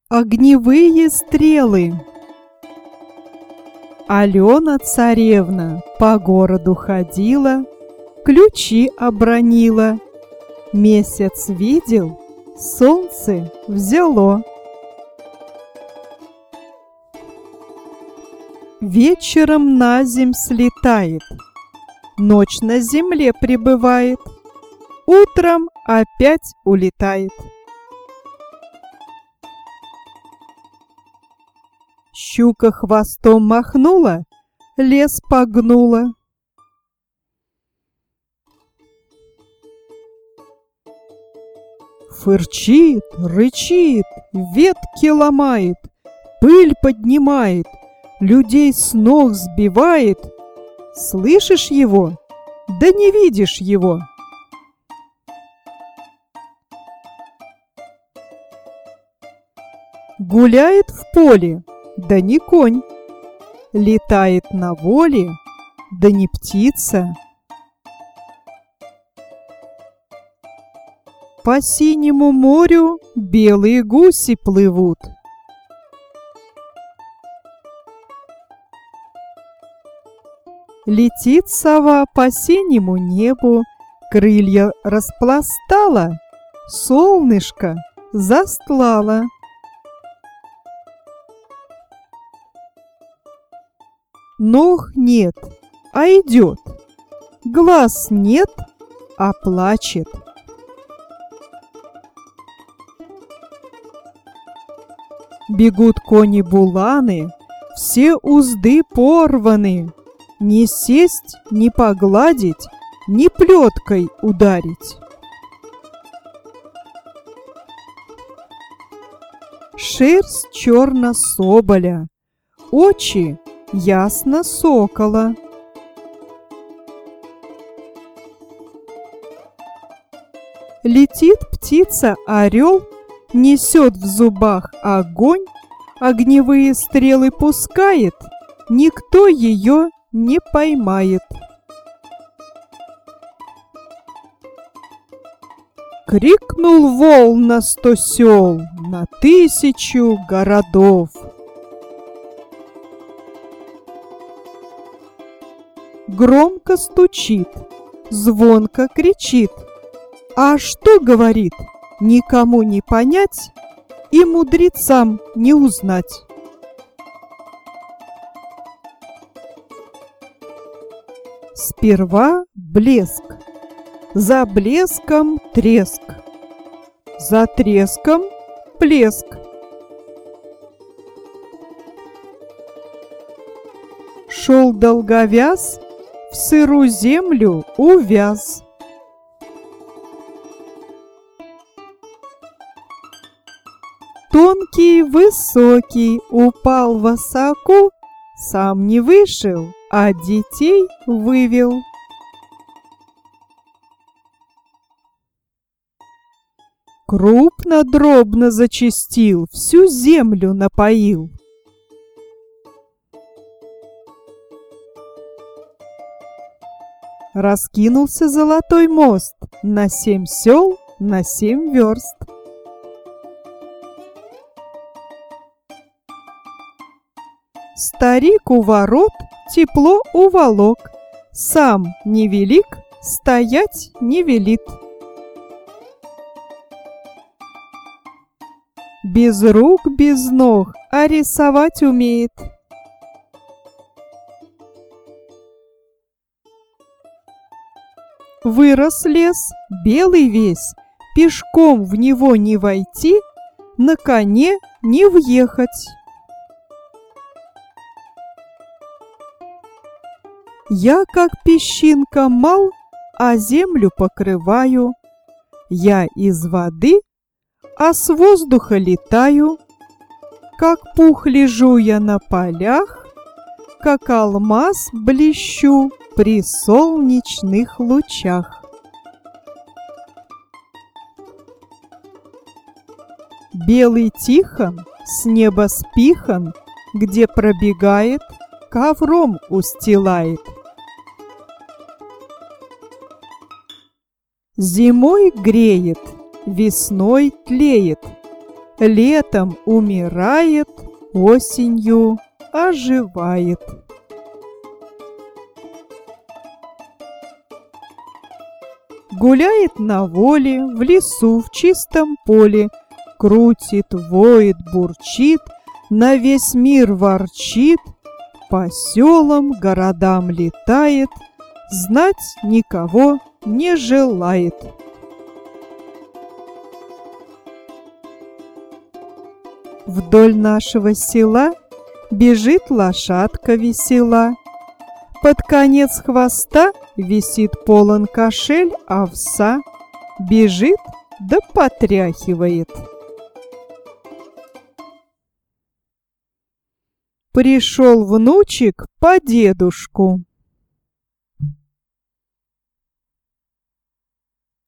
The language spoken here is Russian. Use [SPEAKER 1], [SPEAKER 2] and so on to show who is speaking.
[SPEAKER 1] Огневые стрелы. Алена царевна по городу ходила, ключи обронила. Месяц видел, солнце взяло. Вечером на земь слетает, ночь на земле пребывает, утром опять улетает. Щука хвостом махнула, лес погнула. Фырчит, рычит, ветки ломает, пыль поднимает, людей с ног сбивает. Слышишь его? Да не видишь его. Гуляет в поле, да не конь. Летает на воле, да не птица. По синему морю белые гуси плывут. Летит сова по синему небу, крылья распластала, солнышко застлала. Ног нет, а идет, глаз нет, а плачет. Бегут кони-буланы, все узды порваны. Не сесть, не погладить, ни плеткой ударить. Шерсть черно-соболя, очи ясно сокола. Летит птица-орел, несет в зубах огонь, огневые стрелы пускает, никто ее не поймает. Крикнул вол на 100 сел, на 1000 городов. Громко стучит, звонко кричит. А что говорит, никому не понять и мудрецам не узнать. Сперва блеск, за блеском треск, за треском плеск. Шел долговяз, в сырую землю увяз. Тонкий, высокий, упал высоко, сам не вышел, а детей вывел. Крупно-дробно зачастил, всю землю напоил. Раскинулся золотой мост на 7 сел, на 7 верст. Старик у ворот тепло уволок, сам невелик, стоять не велит. Без рук, без ног, а рисовать умеет. Вырос лес, белый весь, пешком в него не войти, на коне не въехать. Я, как песчинка, мал, а землю покрываю. Я из воды, а с воздуха летаю. Как пух лежу я на полях, как алмаз блещу при солнечных лучах. Белый Тихон с неба спихан, где пробегает, ковром устилает. Зимой греет, весной тлеет, летом умирает, осенью оживает. Гуляет на воле, в лесу, в чистом поле, крутит, воет, бурчит, на весь мир ворчит, по селам, городам летает, знать никого не желает. Вдоль нашего села бежит лошадка весела. Под конец хвоста висит полон кошель овса. Бежит да потряхивает. Пришел внучек по дедушку.